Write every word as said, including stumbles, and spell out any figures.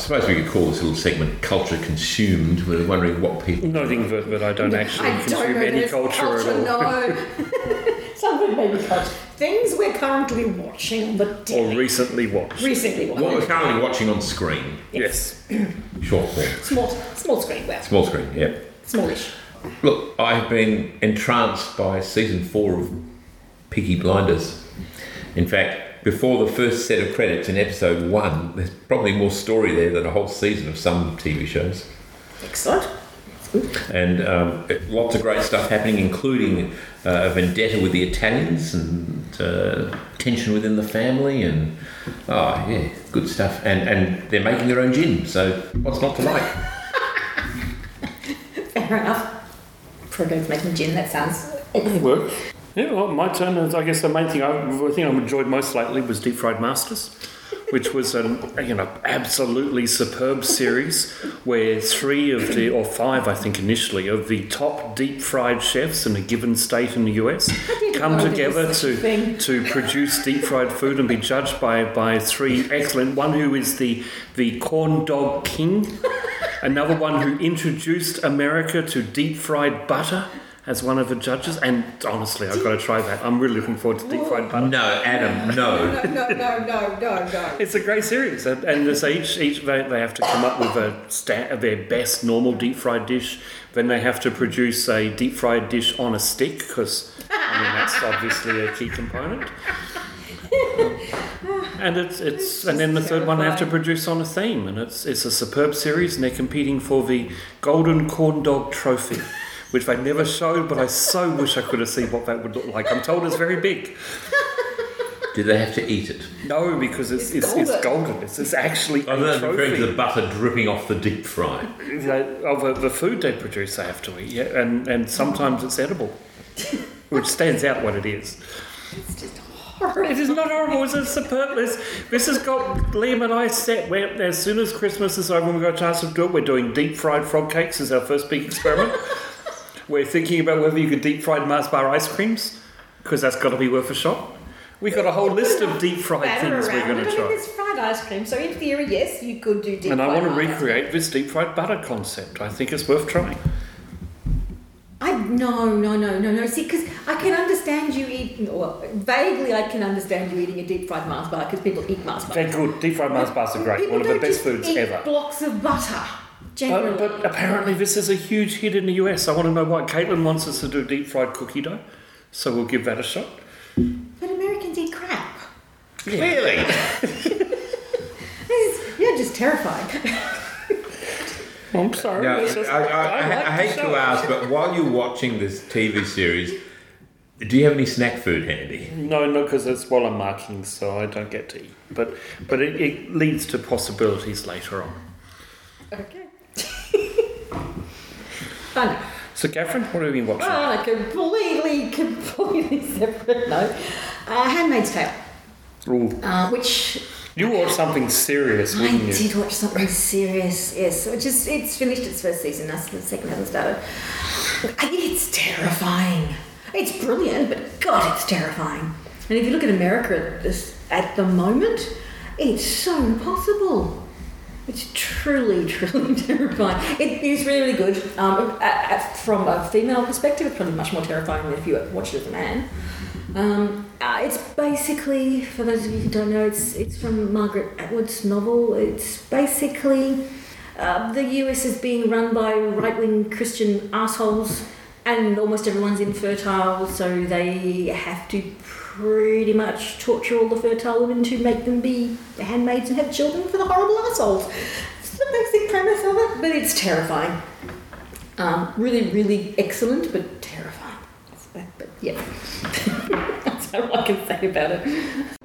suppose we could call this little segment "Culture Consumed." We're wondering what people. Nothing that, that I don't actually I consume don't know any this culture, culture at all. No. Something maybe culture. Things we're currently watching on the telly. Or recently watched. Recently watched. What we're currently watching on screen. Yes. Short form. Small, small screen. Well, Small screen. Yeah. smallish. Look, I've been entranced by season four of Peaky Blinders. In fact, before the first set of credits in episode one, there's probably more story there than a whole season of some T V shows. Excellent. And um, it- lots of great stuff happening, including uh, a vendetta with the Italians and uh, tension within the family, and oh yeah, good stuff. And and they're making their own gin, so what's not to like? Fair enough. Frodo's making gin. That sounds. Work. Yeah, well, my turn is, I guess, the main thing I, the thing I enjoyed most lately was Deep Fried Masters, which was an you know absolutely superb series where three of the, or five I think initially, of the top deep fried chefs in a given state in the U S come know there together was such a to thing. to produce deep fried food and be judged by, by three excellent, one who is the, the corn dog king, another one who introduced America to deep fried butter as one of the judges, and honestly, I've got to try that. I'm really looking forward to deep fried butter. No, Adam, no. No, no, no, no, no, no. It's a great series, and, and so each each they, they have to come up with a sta- their best normal deep fried dish. Then they have to produce a deep fried dish on a stick, because I mean that's obviously a key component. And it's it's and then the third one they have to produce on a theme, and it's it's a superb series, and they're competing for the Golden Corn Dog Trophy, which they never showed, but I so wish I could have seen what that would look like. I'm told it's very big. Do they have to eat it? No, because it's it's, It's it's golden. It's, it's actually I'm a referring to trophy. the butter dripping off the deep fry. They- of the, the food they produce, they have to eat, yeah, and, and sometimes it's edible, which stands out what it is. It's just horrible. It is not horrible, it's a superb. This, this has got Liam and I set where as soon as Christmas is over and we've got a chance to do it, we're doing deep fried frog cakes as our first big experiment. We're thinking about whether you could deep fried Mars bar ice creams, because that's got to be worth a shot. We've got a whole list of deep fried Batter things we're around going it. to I mean, try. it's fried ice cream, so in theory, yes, you could do deep And I fried want to ice cream. recreate this deep fried butter concept. I think it's worth trying. I no no no no no. See, because I can understand you eating. Well, vaguely, I can understand you eating a deep fried Mars bar because people eat Mars bars. They're good. Deep fried Mars bars are great. People One of the don't best just foods eat ever. blocks of butter. Generally, But, but apparently this is a huge hit in the U S. I want to know why. Caitlin wants us to do deep fried cookie dough, so we'll give that a shot. but Americans eat crap. Clearly. You're just terrified. I'm sorry. Now, I, it's just- I, I, I like I hate the to show. ask, but while you're watching this T V series, do you have any snack food handy? No, no, because it's while I'm marking, so I don't get to eat. But but it, it leads to possibilities later on. Okay. Fun. So, Catherine, what have you been watching? On a completely, completely separate note, uh, Handmaid's Tale, Ooh, uh, which you watched something serious, I wouldn't you? did watch something serious, yes, which is, it's finished its first season, that's the second hasn't started. I think it's terrifying. It's brilliant, but God, it's terrifying. And if you look at America at, this, at the moment, it's so impossible. It's truly, truly terrifying. It is really, really good. Um, at, at, from a female perspective, it's probably much more terrifying than if you watched it as a man. Um, uh, it's basically, for those of you who don't know, it's it's from Margaret Atwood's novel. It's basically uh, the U S is being run by right-wing Christian assholes, and almost everyone's infertile, so they have to pretty much torture all the fertile women to make them be handmaids and have children for the horrible assholes. It's the basic premise of it, but it's terrifying. Um, really, really excellent, but terrifying. But, but yeah, that's all I can say about it.